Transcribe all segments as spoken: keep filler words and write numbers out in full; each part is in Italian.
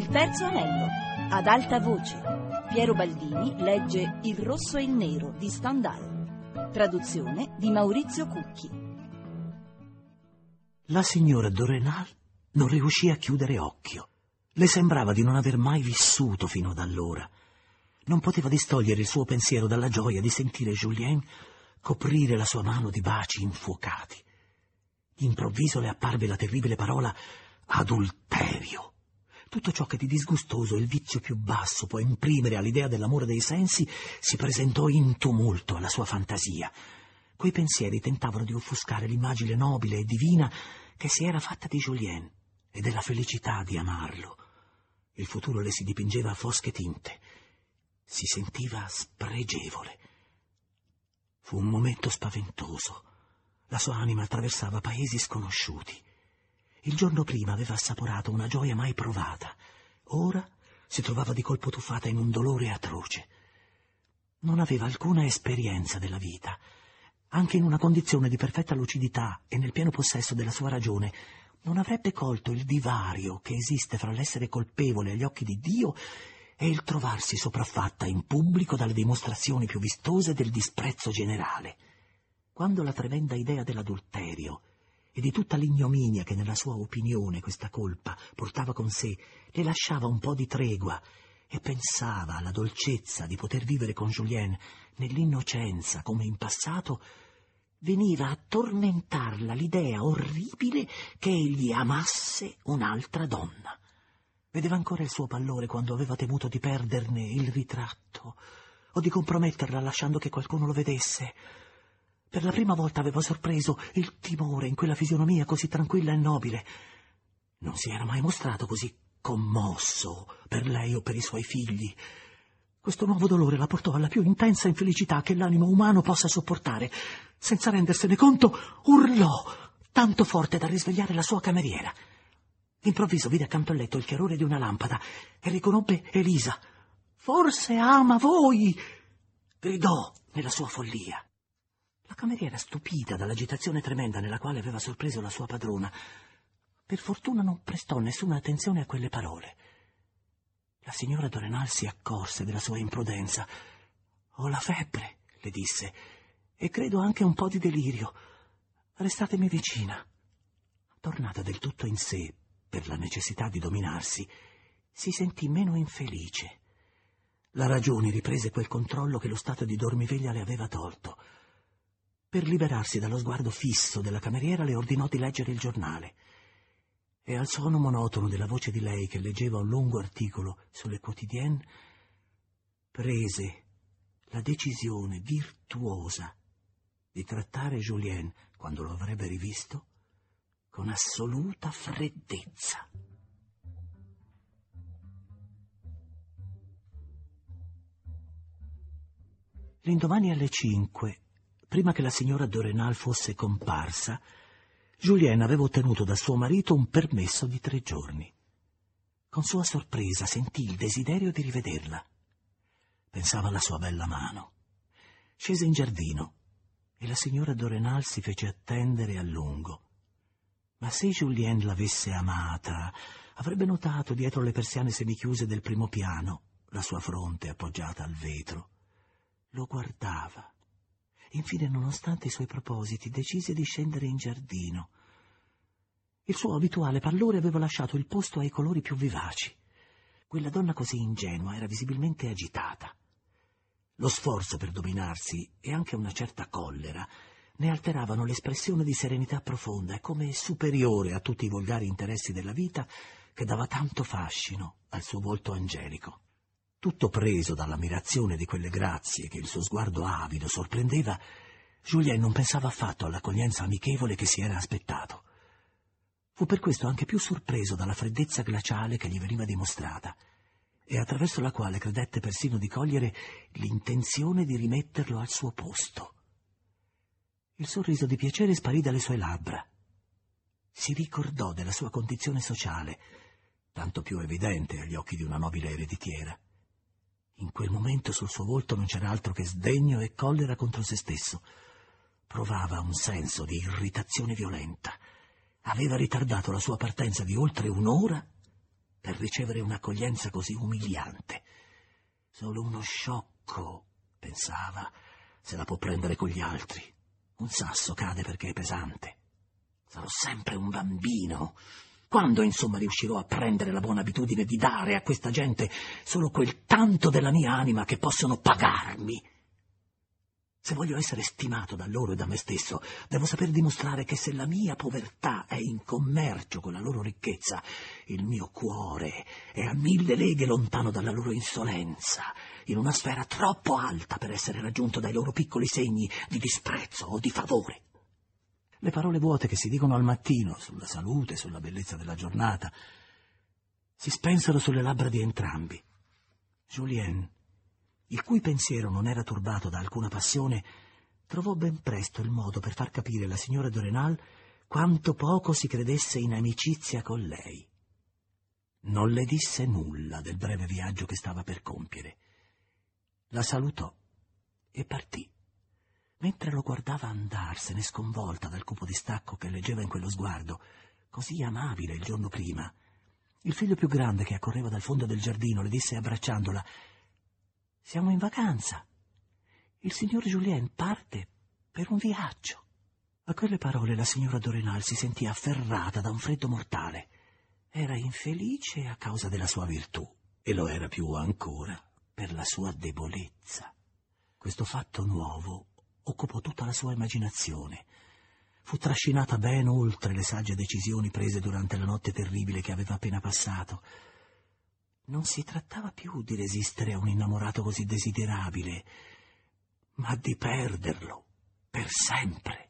Il terzo anello. Ad alta voce. Piero Baldini legge Il rosso e il nero di Stendhal. Traduzione di Maurizio Cucchi. La signora de Rênal non riuscì a chiudere occhio. Le sembrava di non aver mai vissuto fino ad allora. Non poteva distogliere il suo pensiero dalla gioia di sentire Julien coprire la sua mano di baci infuocati. D'improvviso le apparve la terribile parola adulterio. Tutto ciò che di disgustoso il vizio più basso può imprimere all'idea dell'amore dei sensi si presentò in tumulto alla sua fantasia. Quei pensieri tentavano di offuscare l'immagine nobile e divina che si era fatta di Julien e della felicità di amarlo. Il futuro le si dipingeva a fosche tinte. Si sentiva spregevole. Fu un momento spaventoso. La sua anima attraversava paesi sconosciuti. Il giorno prima aveva assaporato una gioia mai provata. Ora si trovava di colpo tuffata in un dolore atroce. Non aveva alcuna esperienza della vita. Anche in una condizione di perfetta lucidità e nel pieno possesso della sua ragione, non avrebbe colto il divario che esiste fra l'essere colpevole agli occhi di Dio e il trovarsi sopraffatta in pubblico dalle dimostrazioni più vistose del disprezzo generale. Quando la tremenda idea dell'adulterio e di tutta l'ignominia che nella sua opinione questa colpa portava con sé le lasciava un po' di tregua e pensava alla dolcezza di poter vivere con Julien nell'innocenza come in passato, veniva a tormentarla l'idea orribile che egli amasse un'altra donna. Vedeva ancora il suo pallore quando aveva temuto di perderne il ritratto o di comprometterla lasciando che qualcuno lo vedesse. Per la prima volta aveva sorpreso il timore in quella fisionomia così tranquilla e nobile. Non si era mai mostrato così commosso per lei o per i suoi figli. Questo nuovo dolore la portò alla più intensa infelicità che l'animo umano possa sopportare. Senza rendersene conto, urlò, tanto forte da risvegliare la sua cameriera. D'improvviso vide accanto al letto il chiarore di una lampada e riconobbe Elisa. «Forse ama voi!» gridò nella sua follia. La cameriera, stupita dall'agitazione tremenda nella quale aveva sorpreso la sua padrona, per fortuna non prestò nessuna attenzione a quelle parole. La signora de Rênal si accorse della sua imprudenza. «Ho la febbre», le disse, «e credo anche un po' di delirio. Restatemi vicina». Tornata del tutto in sé, per la necessità di dominarsi, si sentì meno infelice. La ragione riprese quel controllo che lo stato di dormiveglia le aveva tolto. Per liberarsi dallo sguardo fisso della cameriera le ordinò di leggere il giornale. E al suono monotono della voce di lei che leggeva un lungo articolo sulle quotidienne, prese la decisione virtuosa di trattare Julien, quando lo avrebbe rivisto, con assoluta freddezza. L'indomani alle cinque, prima che la signora de Rênal fosse comparsa, Julien aveva ottenuto da suo marito un permesso di tre giorni. Con sua sorpresa sentì il desiderio di rivederla. Pensava alla sua bella mano. Scese in giardino e la signora de Rênal si fece attendere a lungo. Ma se Julien l'avesse amata, avrebbe notato dietro le persiane semichiuse del primo piano la sua fronte appoggiata al vetro. Lo guardava. Infine, nonostante i suoi propositi, decise di scendere in giardino. Il suo abituale pallore aveva lasciato il posto ai colori più vivaci. Quella donna così ingenua era visibilmente agitata. Lo sforzo per dominarsi e anche una certa collera ne alteravano l'espressione di serenità profonda e come superiore a tutti i volgari interessi della vita che dava tanto fascino al suo volto angelico. Tutto preso dall'ammirazione di quelle grazie che il suo sguardo avido sorprendeva, Julien non pensava affatto all'accoglienza amichevole che si era aspettato. Fu per questo anche più sorpreso dalla freddezza glaciale che gli veniva dimostrata e attraverso la quale credette persino di cogliere l'intenzione di rimetterlo al suo posto. Il sorriso di piacere sparì dalle sue labbra. Si ricordò della sua condizione sociale, tanto più evidente agli occhi di una nobile ereditiera. In quel momento sul suo volto non c'era altro che sdegno e collera contro se stesso. Provava un senso di irritazione violenta. Aveva ritardato la sua partenza di oltre un'ora per ricevere un'accoglienza così umiliante. Solo uno sciocco, pensava, se la può prendere con gli altri. Un sasso cade perché è pesante. Sarò sempre un bambino. Quando, insomma, riuscirò a prendere la buona abitudine di dare a questa gente solo quel tanto della mia anima che possono pagarmi? Se voglio essere stimato da loro e da me stesso, devo saper dimostrare che se la mia povertà è in commercio con la loro ricchezza, il mio cuore è a mille leghe lontano dalla loro insolenza, in una sfera troppo alta per essere raggiunto dai loro piccoli segni di disprezzo o di favore. Le parole vuote che si dicono al mattino sulla salute, sulla bellezza della giornata, si spensero sulle labbra di entrambi. Julien, il cui pensiero non era turbato da alcuna passione, trovò ben presto il modo per far capire alla signora de Rênal quanto poco si credesse in amicizia con lei. Non le disse nulla del breve viaggio che stava per compiere. La salutò e partì. Mentre lo guardava andarsene sconvolta dal cupo distacco che leggeva in quello sguardo, così amabile il giorno prima, il figlio più grande che accorreva dal fondo del giardino le disse abbracciandola: «Siamo in vacanza. Il signor Julien parte per un viaggio». A quelle parole la signora de Rênal si sentì afferrata da un freddo mortale. Era infelice a causa della sua virtù e lo era più ancora per la sua debolezza. Questo fatto nuovo occupò tutta la sua immaginazione. Fu trascinata ben oltre le sagge decisioni prese durante la notte terribile che aveva appena passato. Non si trattava più di resistere a un innamorato così desiderabile, ma di perderlo per sempre.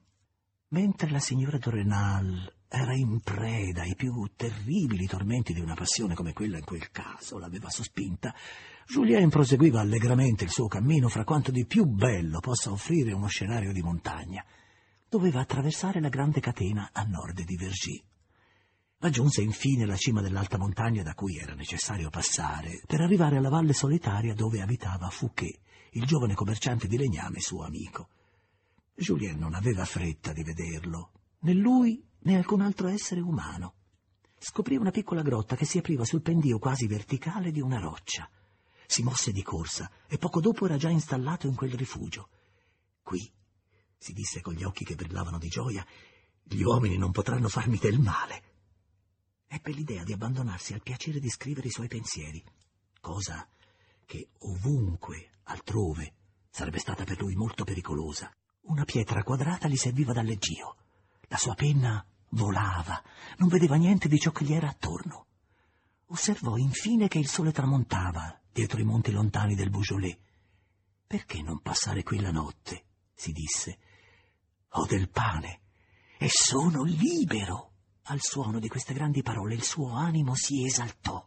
Mentre la signora de Rênal era in preda ai più terribili tormenti di una passione come quella in quel caso l'aveva sospinta, Julien proseguiva allegramente il suo cammino fra quanto di più bello possa offrire uno scenario di montagna. Doveva attraversare la grande catena a nord di Vergy. Raggiunse infine la cima dell'alta montagna da cui era necessario passare per arrivare alla valle solitaria dove abitava Fouquet, il giovane commerciante di legname suo amico. Julien non aveva fretta di vederlo, né lui né alcun altro essere umano. Scoprì una piccola grotta che si apriva sul pendio quasi verticale di una roccia. Si mosse di corsa e poco dopo era già installato in quel rifugio. «Qui», si disse con gli occhi che brillavano di gioia, «gli uomini non potranno farmi del male». Ebbe l'idea di abbandonarsi al piacere di scrivere i suoi pensieri, cosa che ovunque altrove sarebbe stata per lui molto pericolosa. Una pietra quadrata gli serviva da leggio. La sua penna volava, non vedeva niente di ciò che gli era attorno. Osservò infine che il sole tramontava dietro i monti lontani del Beaujolais. «Perché non passare qui la notte?» si disse. «Ho del pane e sono libero». Al suono di queste grandi parole il suo animo si esaltò.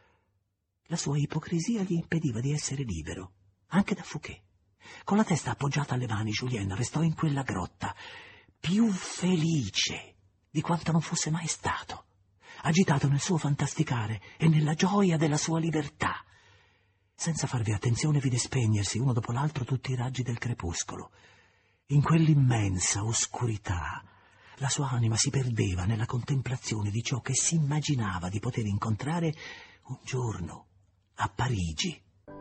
La sua ipocrisia gli impediva di essere libero, anche da Fouquet. Con la testa appoggiata alle mani, Julien restò in quella grotta, più felice di quanto non fosse mai stato, agitato nel suo fantasticare e nella gioia della sua libertà. Senza farvi attenzione vide spegnersi uno dopo l'altro tutti i raggi del crepuscolo. In quell'immensa oscurità la sua anima si perdeva nella contemplazione di ciò che si immaginava di poter incontrare un giorno a Parigi.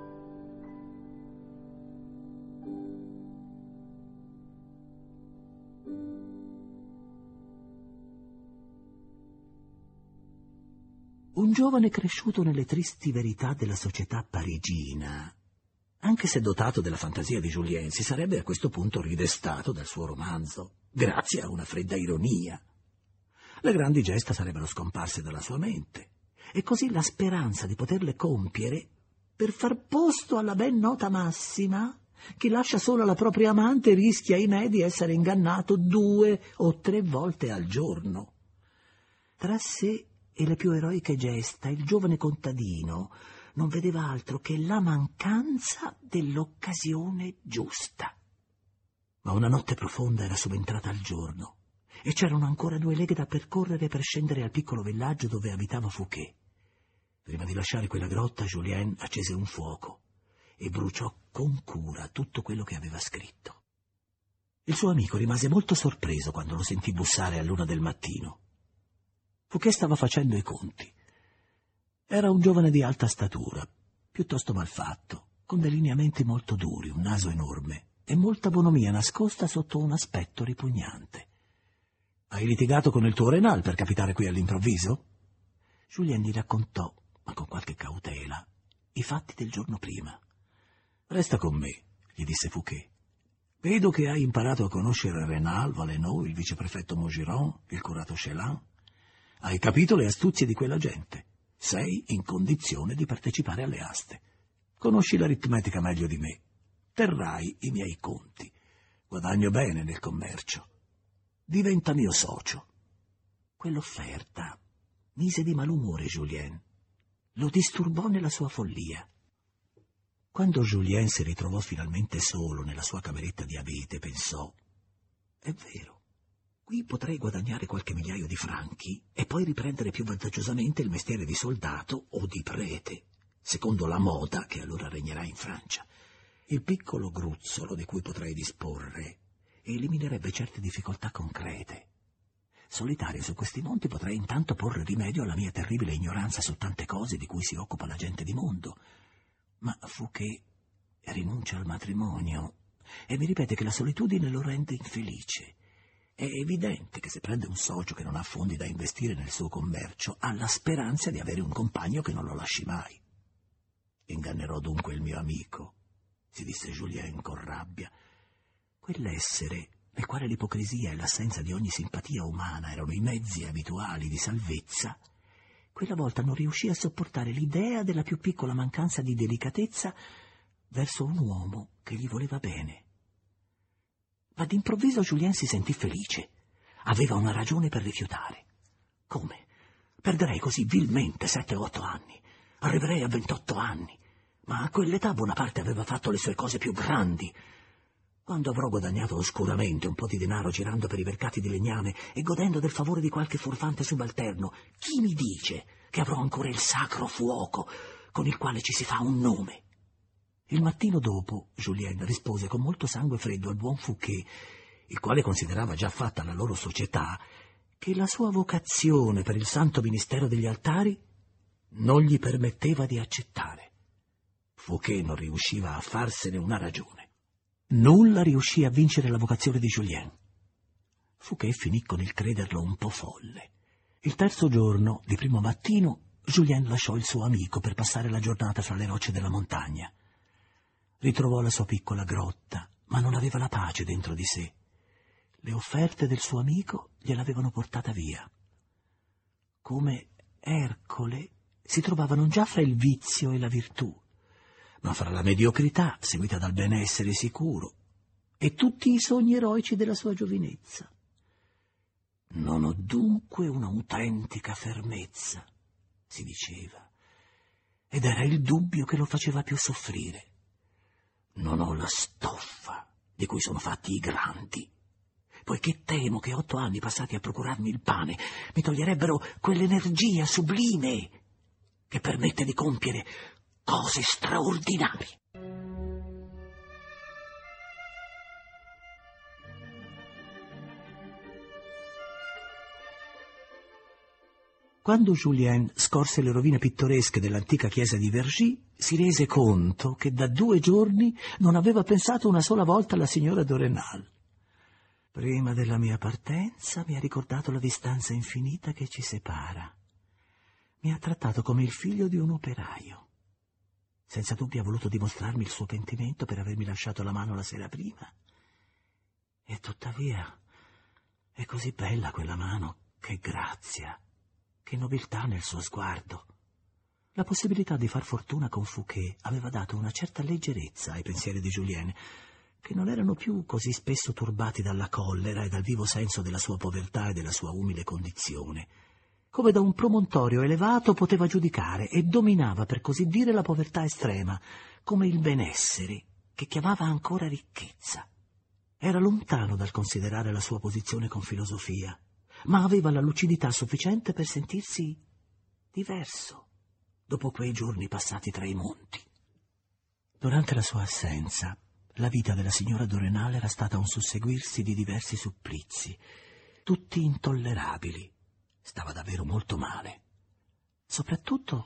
Un giovane cresciuto nelle tristi verità della società parigina, anche se dotato della fantasia di Julien, si sarebbe a questo punto ridestato dal suo romanzo, grazie a una fredda ironia. Le grandi gesta sarebbero scomparse dalla sua mente, e così la speranza di poterle compiere per far posto alla ben nota massima: chi lascia sola la propria amante rischia, ahimè, di essere ingannato due o tre volte al giorno. Tra sé e le più eroiche gesta, il giovane contadino non vedeva altro che la mancanza dell'occasione giusta. Ma una notte profonda era subentrata al giorno e c'erano ancora due leghe da percorrere per scendere al piccolo villaggio dove abitava Fouquet. Prima di lasciare quella grotta, Julien accese un fuoco e bruciò con cura tutto quello che aveva scritto. Il suo amico rimase molto sorpreso quando lo sentì bussare all'una del mattino. Fouquet stava facendo i conti. Era un giovane di alta statura, piuttosto malfatto, con dei lineamenti molto duri, un naso enorme e molta bonomia nascosta sotto un aspetto ripugnante. «Hai litigato con il tuo Renal per capitare qui all'improvviso?» Julien gli raccontò, ma con qualche cautela, i fatti del giorno prima. «Resta con me», gli disse Fouquet. «Vedo che hai imparato a conoscere Renal, Valenod, il viceprefetto Maugiron, il curato Chelan. Hai capito le astuzie di quella gente. Sei in condizione di partecipare alle aste. Conosci l'aritmetica meglio di me. Terrai i miei conti. Guadagno bene nel commercio. Diventa mio socio». Quell'offerta mise di malumore Julien. Lo disturbò nella sua follia. Quando Julien si ritrovò finalmente solo nella sua cameretta di abete, pensò: «È vero, qui potrei guadagnare qualche migliaio di franchi e poi riprendere più vantaggiosamente il mestiere di soldato o di prete, secondo la moda che allora regnerà in Francia. Il piccolo gruzzolo di cui potrei disporre eliminerebbe certe difficoltà concrete. Solitario su questi monti potrei intanto porre rimedio alla mia terribile ignoranza su tante cose di cui si occupa la gente di mondo. Ma Fouquet rinuncia al matrimonio e mi ripete che la solitudine lo rende infelice. È evidente che se prende un socio che non ha fondi da investire nel suo commercio, ha la speranza di avere un compagno che non lo lasci mai. Ingannerò dunque il mio amico», si disse Julien con rabbia. Quell'essere nel quale l'ipocrisia e l'assenza di ogni simpatia umana erano i mezzi abituali di salvezza, quella volta non riuscì a sopportare l'idea della più piccola mancanza di delicatezza verso un uomo che gli voleva bene. Ma d'improvviso Julien si sentì felice. Aveva una ragione per rifiutare. Come? Perderei così vilmente sette o otto anni. Arriverei a ventotto anni. Ma a quell'età Bonaparte aveva fatto le sue cose più grandi. Quando avrò guadagnato oscuramente un po' di denaro girando per i mercati di legname e godendo del favore di qualche furfante subalterno, chi mi dice che avrò ancora il sacro fuoco con il quale ci si fa un nome? Il mattino dopo Julien rispose con molto sangue freddo al buon Fouquet, il quale considerava già fatta la loro società, che la sua vocazione per il santo ministero degli altari non gli permetteva di accettare. Fouquet non riusciva a farsene una ragione. Nulla riuscì a vincere la vocazione di Julien. Fouquet finì con il crederlo un po' folle. Il terzo giorno, di primo mattino, Julien lasciò il suo amico per passare la giornata fra le rocce della montagna. Ritrovò la sua piccola grotta, ma non aveva la pace dentro di sé. Le offerte del suo amico gliel'avevano portata via. Come Ercole si trovava non già fra il vizio e la virtù, ma fra la mediocrità, seguita dal benessere sicuro, e tutti i sogni eroici della sua giovinezza. «Non ho dunque un'autentica fermezza», si diceva, ed era il dubbio che lo faceva più soffrire. «Non ho la stoffa di cui sono fatti i grandi, poiché temo che otto anni passati a procurarmi il pane mi toglierebbero quell'energia sublime che permette di compiere cose straordinarie». Quando Julien scorse le rovine pittoresche dell'antica chiesa di Vergy, si rese conto che da due giorni non aveva pensato una sola volta alla signora de Renal. «Prima della mia partenza mi ha ricordato la distanza infinita che ci separa. Mi ha trattato come il figlio di un operaio. Senza dubbio ha voluto dimostrarmi il suo pentimento per avermi lasciato la mano la sera prima. E tuttavia è così bella quella mano, che grazia, che nobiltà nel suo sguardo». La possibilità di far fortuna con Fouquet aveva dato una certa leggerezza ai pensieri di Julien, che non erano più così spesso turbati dalla collera e dal vivo senso della sua povertà e della sua umile condizione. Come da un promontorio elevato poteva giudicare e dominava, per così dire, la povertà estrema, come il benessere che chiamava ancora ricchezza. Era lontano dal considerare la sua posizione con filosofia, ma aveva la lucidità sufficiente per sentirsi diverso dopo quei giorni passati tra i monti. Durante la sua assenza, la vita della signora de Renal era stata un susseguirsi di diversi supplizi, tutti intollerabili. Stava davvero molto male. Soprattutto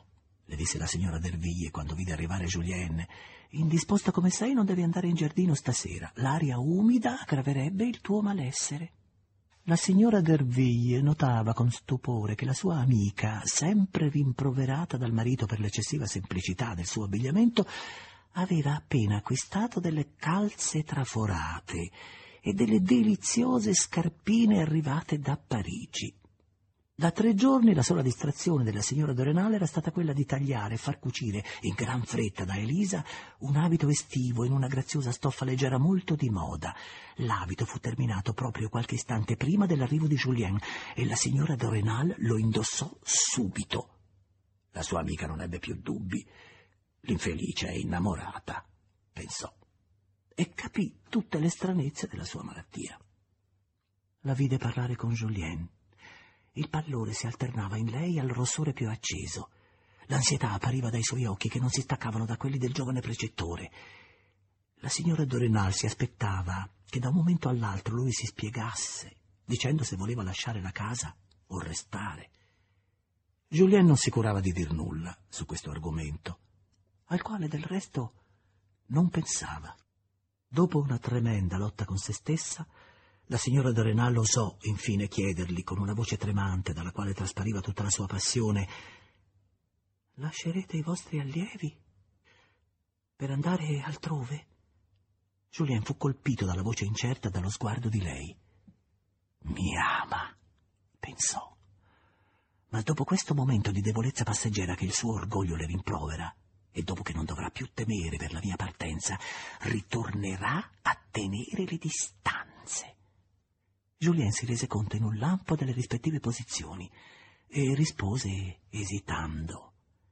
le disse la signora Derville quando vide arrivare Julien. «Indisposta come sei, non devi andare in giardino stasera. L'aria umida aggraverebbe il tuo malessere». La signora Derville notava con stupore che la sua amica, sempre rimproverata dal marito per l'eccessiva semplicità del suo abbigliamento, aveva appena acquistato delle calze traforate e delle deliziose scarpine arrivate da Parigi. Da tre giorni la sola distrazione della signora de Rênal era stata quella di tagliare e far cucire in gran fretta da Elisa un abito estivo in una graziosa stoffa leggera molto di moda. L'abito fu terminato proprio qualche istante prima dell'arrivo di Julien e la signora de Rênal lo indossò subito. La sua amica non ebbe più dubbi. L'infelice è innamorata, pensò, e capì tutte le stranezze della sua malattia. La vide parlare con Julien. Il pallore si alternava in lei al rossore più acceso. L'ansietà appariva dai suoi occhi che non si staccavano da quelli del giovane precettore. La signora de Rênal si aspettava che da un momento all'altro lui si spiegasse, dicendo se voleva lasciare la casa o restare. Julien non si curava di dir nulla su questo argomento, al quale del resto non pensava. Dopo una tremenda lotta con se stessa, la signora de Rênal osò infine chiedergli con una voce tremante, dalla quale traspariva tutta la sua passione: «Lascerete i vostri allievi per andare altrove?» Julien fu colpito dalla voce incerta e dallo sguardo di lei. «Mi ama», pensò, ma dopo questo momento di debolezza passeggera che il suo orgoglio le rimprovera, e dopo che non dovrà più temere per la mia partenza, ritornerà a tenere le distanze. Julien si rese conto in un lampo delle rispettive posizioni e rispose esitando: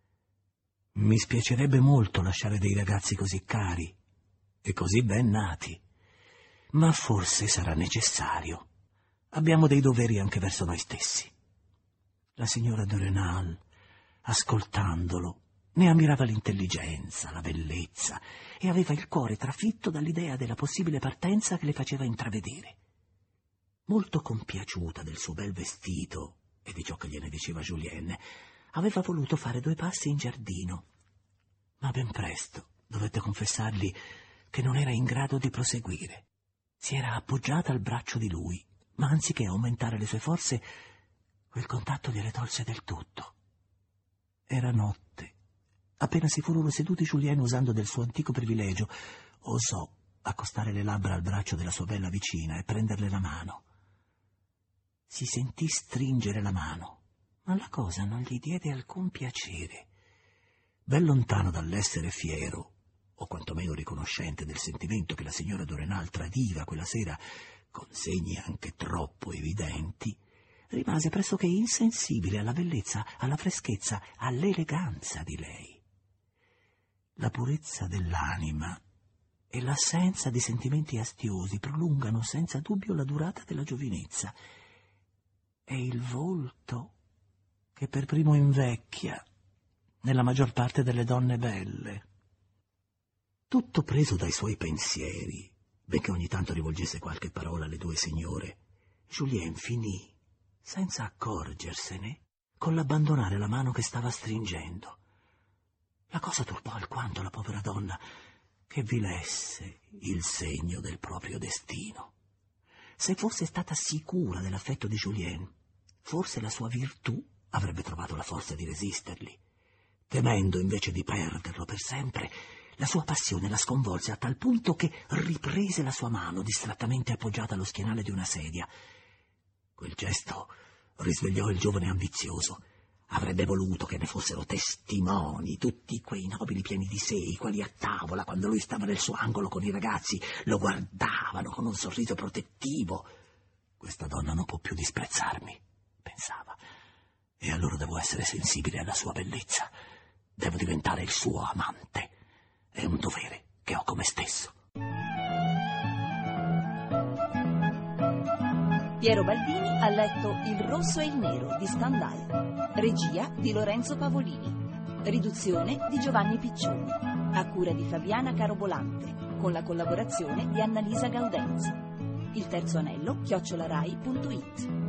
«Mi spiacerebbe molto lasciare dei ragazzi così cari e così ben nati, ma forse sarà necessario. Abbiamo dei doveri anche verso noi stessi». La signora de Rênal, ascoltandolo, ne ammirava l'intelligenza, la bellezza, e aveva il cuore trafitto dall'idea della possibile partenza che le faceva intravedere. Molto compiaciuta del suo bel vestito e di ciò che gliene diceva Julien, aveva voluto fare due passi in giardino, ma ben presto dovette confessargli che non era in grado di proseguire. Si era appoggiata al braccio di lui, ma anziché aumentare le sue forze, quel contatto gliele tolse del tutto. Era notte. Appena si furono seduti, Julien, usando del suo antico privilegio, osò accostare le labbra al braccio della sua bella vicina e prenderle la mano. Si sentì stringere la mano, ma la cosa non gli diede alcun piacere. Ben lontano dall'essere fiero, o quantomeno riconoscente del sentimento che la signora de Rênal tradiva quella sera con segni anche troppo evidenti, rimase pressoché insensibile alla bellezza, alla freschezza, all'eleganza di lei. La purezza dell'anima e l'assenza di sentimenti astiosi prolungano senza dubbio la durata della giovinezza. È il volto che per primo invecchia nella maggior parte delle donne belle. Tutto preso dai suoi pensieri, benché ogni tanto rivolgesse qualche parola alle due signore, Julien finì, senza accorgersene, con l'abbandonare la mano che stava stringendo. La cosa turbò alquanto la povera donna, che vi lesse il segno del proprio destino. Se fosse stata sicura dell'affetto di Julien, forse la sua virtù avrebbe trovato la forza di resistergli. Temendo invece di perderlo per sempre, la sua passione la sconvolse a tal punto che riprese la sua mano distrattamente appoggiata allo schienale di una sedia. Quel gesto risvegliò il giovane ambizioso. Avrebbe voluto che ne fossero testimoni tutti quei nobili pieni di sé, i quali a tavola, quando lui stava nel suo angolo con i ragazzi, lo guardavano con un sorriso protettivo. Questa donna non può più disprezzarmi, pensava, e allora devo essere sensibile alla sua bellezza. Devo diventare il suo amante. È un dovere che ho con me stesso. Piero Baldini ha letto Il rosso e il nero di Stendhal. Regia di Lorenzo Pavolini. Riduzione di Giovanni Piccioni. A cura di Fabiana Carobolante, con la collaborazione di Annalisa Gaudenzi. Il terzo anello chiocciolarai punto it.